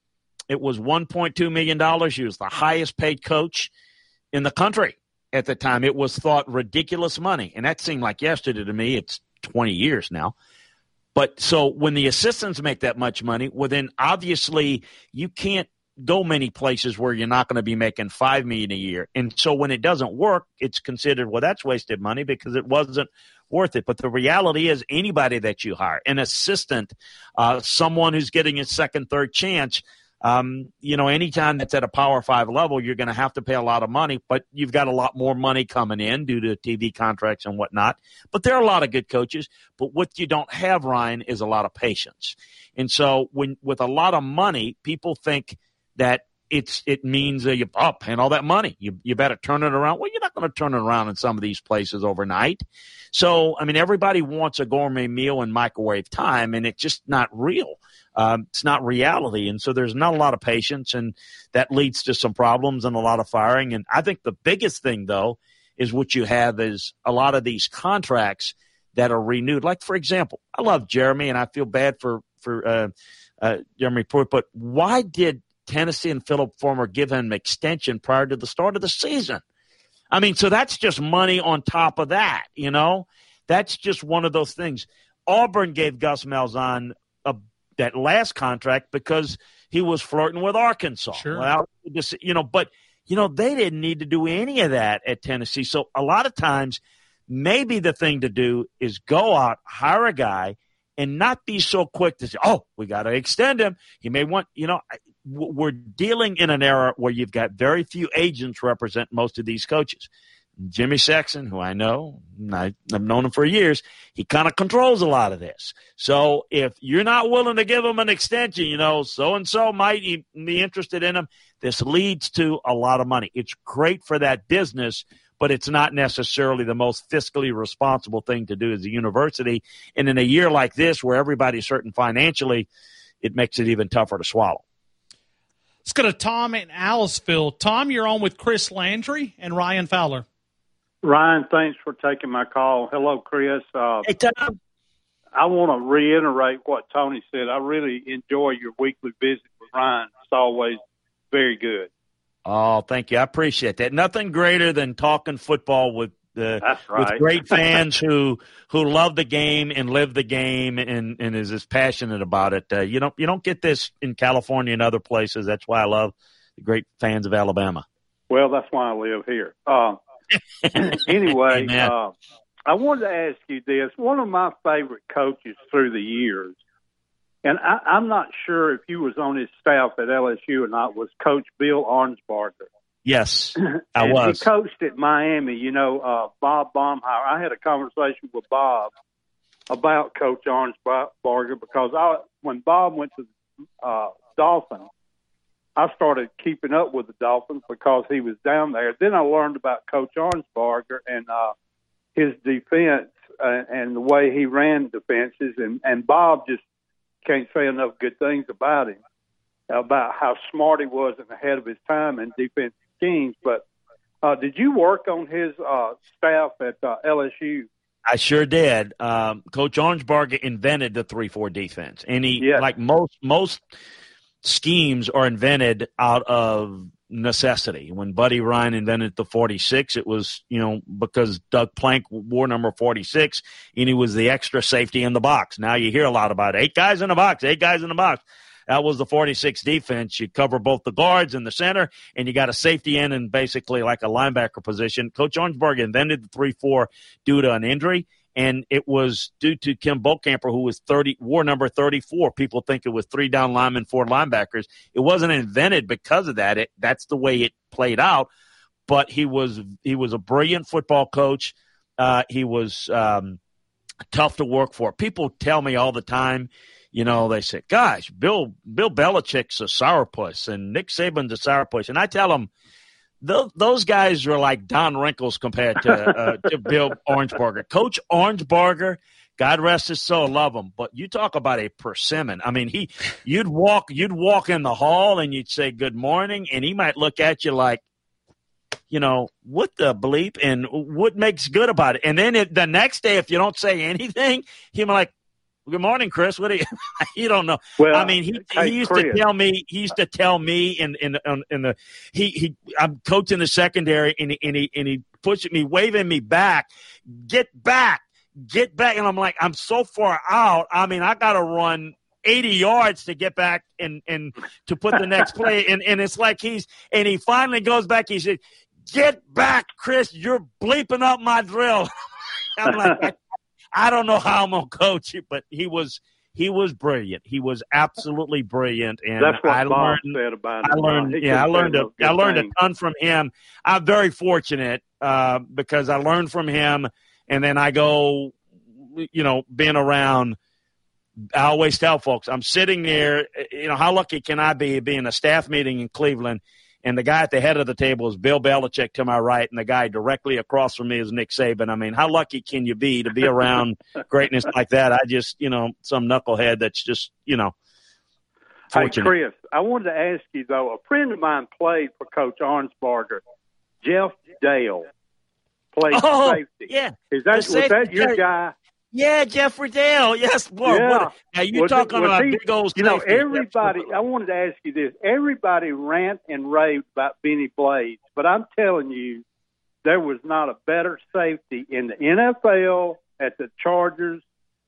it was one point two million dollars. He was the highest paid coach in the country at the time. It was thought ridiculous money. And that seemed like yesterday to me. It's twenty years now. But so when the assistants make that much money, well, then obviously you can't go many places where you're not going to be making five million dollars a year. And so when it doesn't work, it's considered, well, that's wasted money because it wasn't worth it. But the reality is anybody that you hire, an assistant, uh, someone who's getting a second, third chance, Um, you know, anytime that's at a Power Five level, you're going to have to pay a lot of money, but you've got a lot more money coming in due to T V contracts and whatnot. But there are a lot of good coaches. But what you don't have, Ryan, is a lot of patience. And so when with a lot of money, people think that it's it means uh, you're oh, paying all that money. You you better turn it around. Well, you're not going to turn it around in some of these places overnight. So, I mean, everybody wants a gourmet meal in microwave time, and it's just not real. Um, it's not reality. And so there's not a lot of patience, and that leads to some problems and a lot of firing. And I think the biggest thing, though, is what you have is a lot of these contracts that are renewed. Like, for example, I love Jeremy, and I feel bad for, for uh, uh, Jeremy Pruitt, but why did Tennessee and Philip Fulmer give him an extension prior to the start of the season? I mean, so that's just money on top of that, you know? That's just one of those things. Auburn gave Gus Malzahn a that last contract because he was flirting with Arkansas. Sure. Well, you know, but, you know, they didn't need to do any of that at Tennessee. So a lot of times maybe the thing to do is go out, hire a guy, and not be so quick to say, oh, we got to extend him. He may want, you know, we're dealing in an era where you've got very few agents represent most of these coaches. Jimmy Sexton, who I know, I, I've known him for years, he kind of controls a lot of this. So if you're not willing to give him an extension, you know, so-and-so might be interested in him, this leads to a lot of money. It's great for that business, but it's not necessarily the most fiscally responsible thing to do as a university. And in a year like this where everybody's hurting financially, it makes it even tougher to swallow. Let's go to Tom in Aliceville. Tom, you're on with Chris Landry and Ryan Fowler. Ryan, thanks for taking my call. Hello, Chris. Uh, hey, Tom. I want to reiterate what Tony said. I really enjoy your weekly visit with Ryan. It's always very good. Oh, thank you. I appreciate that. Nothing greater than talking football with the That's right. with great fans who who love the game and live the game and, and is as passionate about it. Uh, you don't you don't get this in California and other places. That's why I love the great fans of Alabama. Well, that's why I live here. Uh, anyway, uh, I wanted to ask you this. One of my favorite coaches through the years, and I, I'm not sure if you was on his staff at L S U or not, was Coach Bill Arnsparger. Yes, I and was. He coached at Miami, you know, uh, Bob Baumhauer. I had a conversation with Bob about Coach Arnsparger because I, when Bob went to uh, Dolphins, I started keeping up with the Dolphins because he was down there. Then I learned about Coach Arnsparger and uh, his defense uh, and the way he ran defenses. And, and Bob just can't say enough good things about him, about how smart he was and ahead of his time in defensive schemes. But uh, did you work on his uh, staff at uh, L S U? I sure did. Um, Coach Arnsparger invented the three four defense. And he, yes. like most most – schemes are invented out of necessity. When Buddy Ryan invented the forty-six, it was, you know, because Doug Plank wore number forty-six and he was the extra safety in the box. Now you hear a lot about eight guys in the box, eight guys in the box. That was the forty-six defense. You cover both the guards and the center, and you got a safety in and basically like a linebacker position. Coach Arnsparger invented the three four due to an injury. And it was due to Kim Bokamper, who was thirty, wore number thirty-four. People think it was three down linemen, four linebackers. It wasn't invented because of that. It, that's the way it played out. But he was he was a brilliant football coach. Uh, he was um, tough to work for. People tell me all the time, you know, they say, "Gosh, Bill Bill Belichick's a sourpuss, and Nick Saban's a sourpuss." And I tell them, those, those guys were like Don Wrinkles compared to, uh, to Bill Orangebarger. Coach Orangebarger, God rest his soul, love him. But you talk about a persimmon. I mean, he, you'd walk, you'd walk in the hall and you'd say good morning, and he might look at you like, you know, what the bleep and what makes good about it. And then it, the next day, if you don't say anything, he'd be like, good morning, Chris. What do you? You don't know. Well, I mean, he, hey, he used Chris. to tell me. He used to tell me in in in, in the he he. I'm coaching the secondary, and he, and he and he pushing me, waving me back. Get back, get back, and I'm like, I'm so far out. I mean, I got to run eighty yards to get back and and to put the next play. And and it's like he's and he finally goes back. He said, "Get back, Chris. You're bleeping up my drill." I'm like. I, I don't know how I'm gonna coach it, but he was he was brilliant. He was absolutely brilliant, and that's what I Bob learned. said about him. I learned, He yeah, I couldn't learned say a, no good I learned thing. a ton from him. I'm very fortunate uh, because I learned from him, and then I go, you know, being around. I always tell folks, I'm sitting there. You know, how lucky can I be being a staff meeting in Cleveland? And the guy at the head of the table is Bill Belichick to my right, and the guy directly across from me is Nick Saban. I mean, how lucky can you be to be around greatness like that? I just, you know, some knucklehead that's just, you know, fortunate. Hey, Chris, I wanted to ask you, though, a friend of mine played for Coach Orangebarger, Jeff Dale, played Oh, safety. yeah. Is that, The was safety that your guy. guy? Yeah, Jeffrey Dale. Yes, boy. Yeah. What, now you Was it- talking was about he- big old You know, safety. everybody, Absolutely. I wanted to ask you this. Everybody rant and raved about Benny Blades, but I'm telling you, there was not a better safety in the N F L, at the Chargers,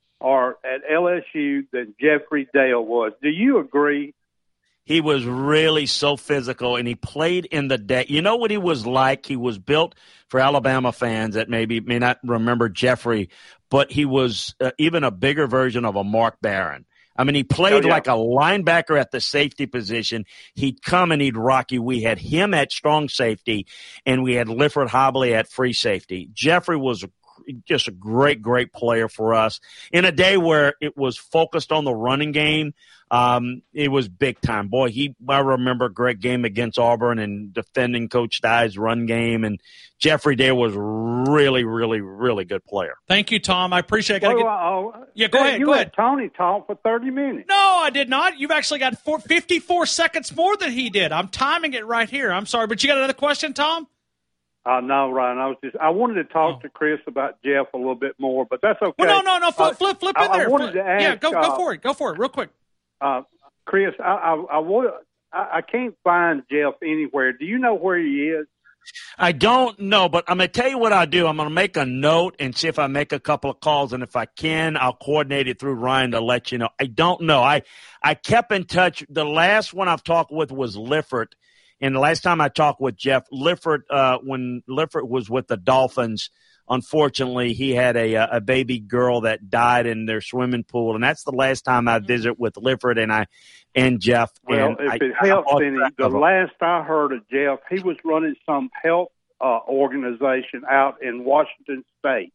or at L S U than Jeffrey Dale was. Do you agree? He was really so physical, and he played in the day. You know what he was like? He was built for Alabama fans that maybe may not remember Jeffrey, but he was uh, even a bigger version of a Mark Barron. I mean, he played Oh, yeah. like a linebacker at the safety position. He'd come and he'd rock you. We had him at strong safety, and we had Lifford Hobley at free safety. Jeffrey was just a great, great player for us in a day where it was focused on the running game. Um, it was big time. Boy, he, I remember a great game against Auburn and defending Coach Dye's run game. And Jeffrey Dale was really, really, really good player. Thank you, Tom. I appreciate it. Gotta Well, get- uh, Yeah, go ahead, You go let ahead. Tony talk for thirty minutes. No, I did not. You've actually got four, fifty-four seconds more than he did. I'm timing it right here. I'm sorry, but you got another question, Tom? Uh, no, Ryan. I was just I wanted to talk Oh. to Chris about Jeff a little bit more, but that's okay. Well, no, no, no. Flip, Uh, flip, flip I- in there. I wanted Flip- to ask, yeah, go, uh, go for it. Go for it, real quick. Uh, Chris, I, I, I, want, I, I can't find Jeff anywhere. Do you know where he is? I don't know, but I'm going to tell you what I'll do. I'm going to make a note and see if I make a couple of calls, and if I can, I'll coordinate it through Ryan to let you know. I don't know. I, I kept in touch. The last one I've talked with was Lifford, and the last time I talked with Jeff, Lifford, uh, when Lifford was with the Dolphins, unfortunately, he had a a baby girl that died in their swimming pool, and that's the last time I visit with Lifford and I and Jeff. Well, and if I, it I helps lost any, track the of him. last I heard of Jeff, he was running some health uh, organization out in Washington State.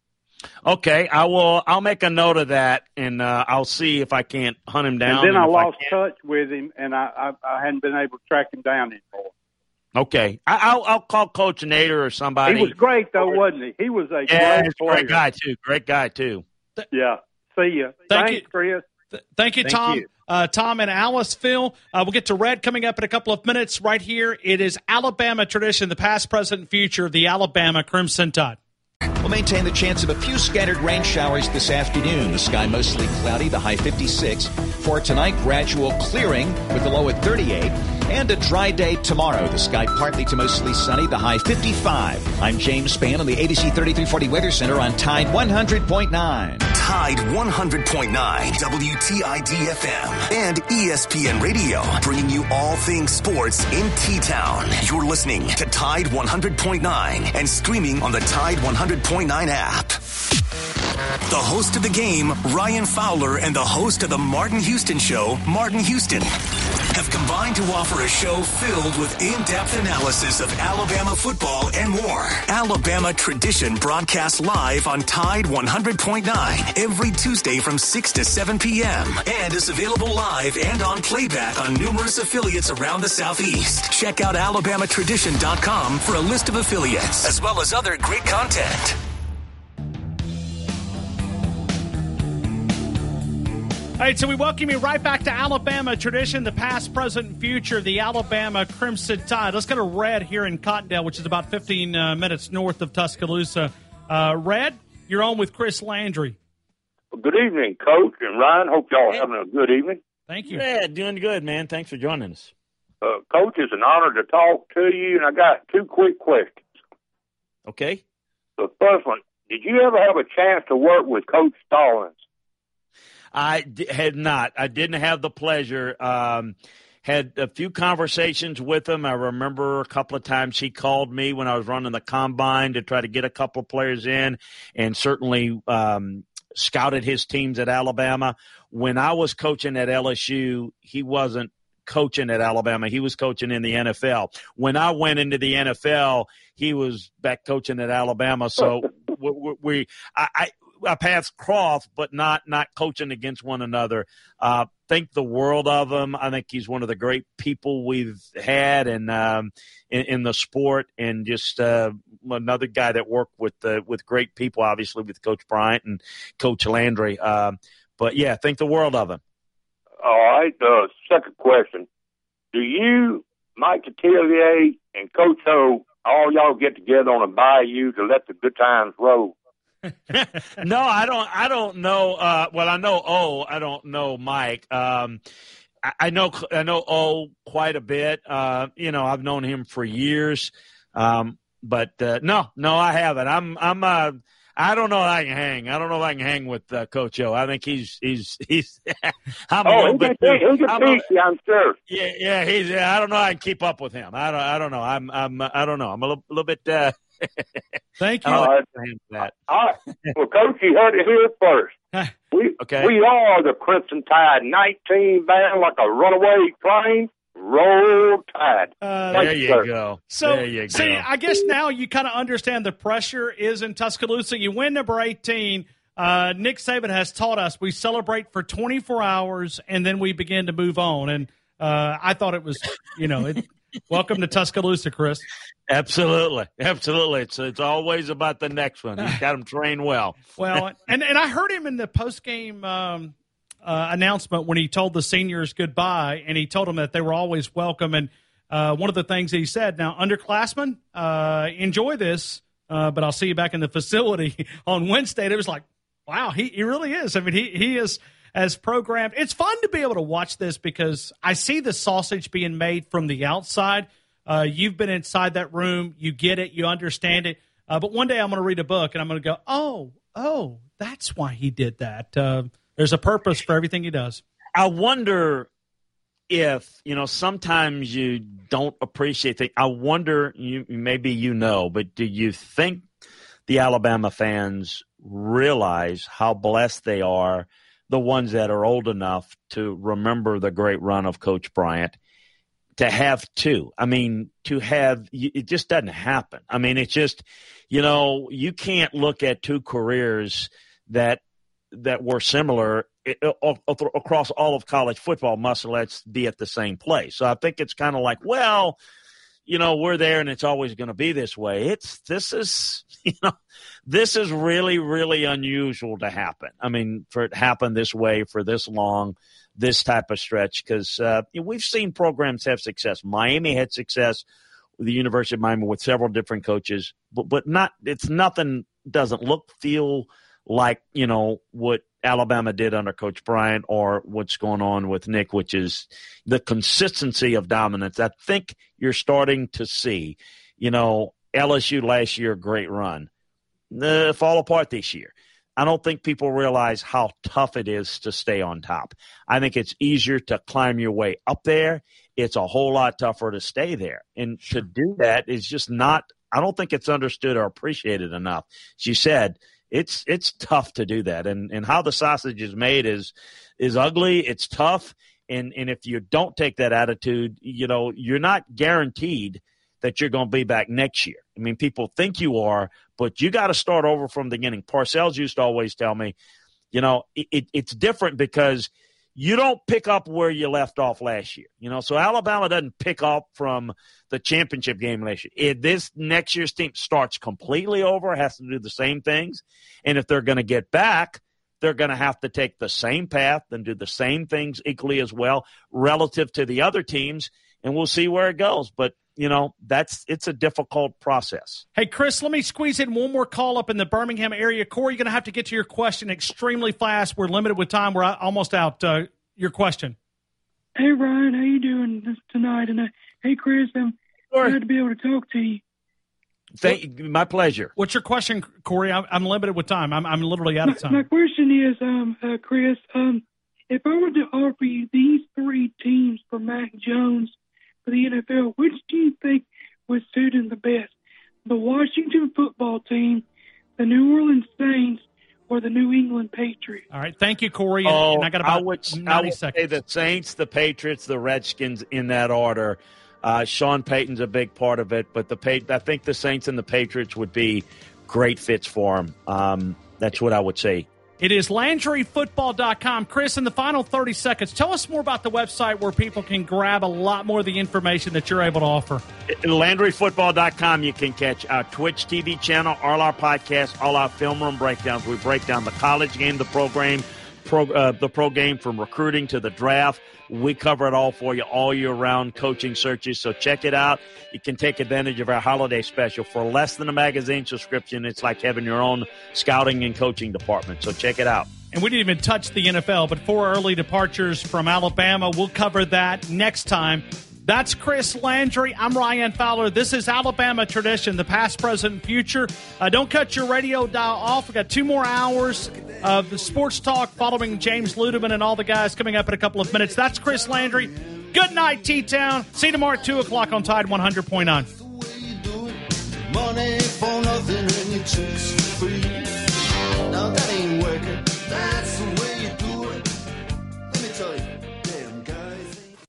Okay, I will. I'll make a note of that, and uh, I'll see if I can't hunt him down. And then I if lost can't- touch with him, and I, I, I hadn't been able to track him down anymore. Okay, I, I'll I'll call Coach Nader or somebody. He was great, though, wasn't he? He was a yeah, great he's a player. great guy too. Great guy too. Yeah. See you. Thank Thanks, you. Chris. Th- Thank you, Thank Tom. you. Uh, Tom and Alice, Phil. Uh, we'll get to Red coming up in a couple of minutes right here. It is Alabama tradition, the past, present, and future of the Alabama Crimson Tide. We'll maintain the chance of a few scattered rain showers this afternoon. The sky mostly cloudy, the high fifty-six. For tonight, gradual clearing with the low at thirty-eight. And a dry day tomorrow. The sky partly to mostly sunny, the high fifty-five. I'm James Spann on the A B C thirty-three forty Weather Center on Tide one hundred point nine. Tide one hundred point nine, W T I D F M, and E S P N Radio, bringing you all things sports in T-Town. You're listening to Tide one hundred point nine and streaming on the Tide one hundred point nine app. The host of the game, Ryan Fowler, and the host of the Martin Houston Show, Martin Houston. have combined to offer a show filled with in-depth analysis of Alabama football and more. Alabama Tradition broadcasts live on Tide one hundred point nine every Tuesday from six to seven p.m. and is available live and on playback on numerous affiliates around the Southeast. Check out alabama tradition dot com for a list of affiliates, as well as other great content. All right, so we welcome you right back to Alabama Tradition, the past, present, and future of the Alabama Crimson Tide. Let's go to Red here in Cottondale, which is about fifteen uh, minutes north of Tuscaloosa. Uh, Red, you're on with Chris Landry. Well, good evening, Coach and Ryan. Hope y'all are having a good evening. Thank you. Yeah, doing good, man. Thanks for joining us. Uh, Coach, it's an honor to talk to you, and I got two quick questions. Okay. The first one, did you ever have a chance to work with Coach Stallings? I d- had not. I didn't have the pleasure. Um, had a few conversations with him. I remember a couple of times he called me when I was running the combine to try to get a couple of players in, and certainly um, scouted his teams at Alabama. When I was coaching at L S U, he wasn't coaching at Alabama. He was coaching in the N F L. When I went into the N F L, he was back coaching at Alabama. So we, we I, I our paths crossed, but not not coaching against one another. Uh, think the world of him. I think he's one of the great people we've had and um, in, in the sport, and just uh, another guy that worked with uh, with great people, obviously with Coach Bryant and Coach Landry. Um, but yeah, think the world of him. All right. Uh, second question: do you, Mike Detillier, and Coach O, all y'all get together on a bayou to let the good times roll? No, I don't. I don't know. Uh, well, I know O. I don't know Mike. Um, I, I know. I know O quite a bit. Uh, you know, I've known him for years. Um, but uh, no, no, I haven't. I'm. I'm. Uh, I don't know if I can hang. I don't know if I can hang with uh, Coach O. I think he's. He's. He's. I'm oh, a little he bit. can, he can I'm teach a, you, I'm sure. Yeah, yeah. He's. I don't know. I can keep up with him. I don't. I don't know. I'm. I'm. I don't know. I'm a little, little bit. Uh, Thank you. All right. That. All right. Well, Coach, you heard it here first. We, okay. we are the Crimson Tide nineteen band, like a runaway train. Roll Tide. Uh, there you sir. go. So, there you go. see, I guess now you kind of understand the pressure is in Tuscaloosa. You win number eighteen. Uh, Nick Saban has taught us we celebrate for twenty-four hours, and then we begin to move on. And uh, I thought it was, you know, it, welcome to Tuscaloosa, Chris. Absolutely, absolutely. It's it's always about the next one. He's got them trained well. Well, and, and I heard him in the postgame um, uh, announcement when he told the seniors goodbye, and he told them that they were always welcome. And uh, one of the things he said, now, underclassmen, uh, enjoy this, uh, but I'll see you back in the facility on Wednesday. And it was like, wow, he, he really is. I mean, he, he is as programmed. It's fun to be able to watch this because I see the sausage being made from the outside. Uh, you've been inside that room. You get it. You understand it. Uh, but one day I'm going to read a book, and I'm going to go, oh, oh, that's why he did that. Uh, there's a purpose for everything he does. I wonder if, you know, sometimes you don't appreciate things. I wonder, you maybe you know, but do you think the Alabama fans realize how blessed they are, the ones that are old enough to remember the great run of Coach Bryant? To have two, I mean, to have, it just doesn't happen. I mean, it's just, you know, you can't look at two careers that that were similar across all of college football, must let's be at the same place. So I think it's kind of like, well, you know, we're there and it's always going to be this way. It's, this is, you know, this is really, really unusual to happen. I mean, for it to happen this way for this long, this type of stretch, because uh, you know, we've seen programs have success. Miami had success with the University of Miami with several different coaches, but, but not, it's nothing, doesn't look, feel like, you know, what Alabama did under Coach Bryant or what's going on with Nick, which is the consistency of dominance. I think you're starting to see, you know, L S U last year, great run, uh, fall apart this year. I don't think people realize how tough it is to stay on top. I think it's easier to climb your way up there. It's a whole lot tougher to stay there. And to do that is just not – I don't think it's understood or appreciated enough. As you said, it's it's tough to do that. And and how the sausage is made is is ugly. It's tough. And, and if you don't take that attitude, you know, you're not guaranteed that you're going to be back next year. I mean, people think you are, but you got to start over from the beginning. Parcells used to always tell me, you know, it, it, it's different because you don't pick up where you left off last year. You know, so Alabama doesn't pick up from the championship game last year. It, this next year's team starts completely over, has to do the same things. And if they're going to get back, they're going to have to take the same path and do the same things equally as well relative to the other teams, and we'll see where it goes. But you know, that's it's a difficult process. Hey, Chris, let me squeeze in one more call up in the Birmingham area. Corey, you're going to have to get to your question extremely fast. We're limited with time. We're almost out. Uh, your question. Hey, Ryan, how you doing this tonight? And uh, hey, Chris, I'm sure. glad to be able to talk to you. Thank you. My pleasure. What's your question, Corey? I'm, I'm limited with time. I'm, I'm literally out of time. My, my question is, um, uh, Chris, um, if I were to offer you these three teams for Mac Jones for the N F L, which do you think would suit him the best? The Washington football team, the New Orleans Saints, or the New England Patriots? All right. Thank you, Corey. Oh, and I got about I would, ninety I would seconds. say the Saints, the Patriots, the Redskins in that order. Uh, Sean Payton's a big part of it, but the I think the Saints and the Patriots would be great fits for him. Um, that's what I would say. It is Landry Football dot com. Chris, in the final thirty seconds, tell us more about the website where people can grab a lot more of the information that you're able to offer. Landry Football dot com. You can catch our Twitch T V channel, all our podcasts, all our film room breakdowns. We break down the college game, the program, pro, uh, the pro game from recruiting to the draft. We cover it all for you all year round, coaching searches. So check it out. You can take advantage of our holiday special for less than a magazine subscription. It's like having your own scouting and coaching department. So check it out. And we didn't even touch the N F L, but four early departures from Alabama. We'll cover that next time. That's Chris Landry. I'm Ryan Fowler. This is Alabama Tradition, the past, present, and future. Uh, don't cut your radio dial off. We've got two more hours of the sports talk following James Ludeman and all the guys coming up in a couple of minutes. That's Chris Landry. Good night, T-Town. See you tomorrow at two o'clock on Tide one hundred point nine. Money for nothing and your chicks free.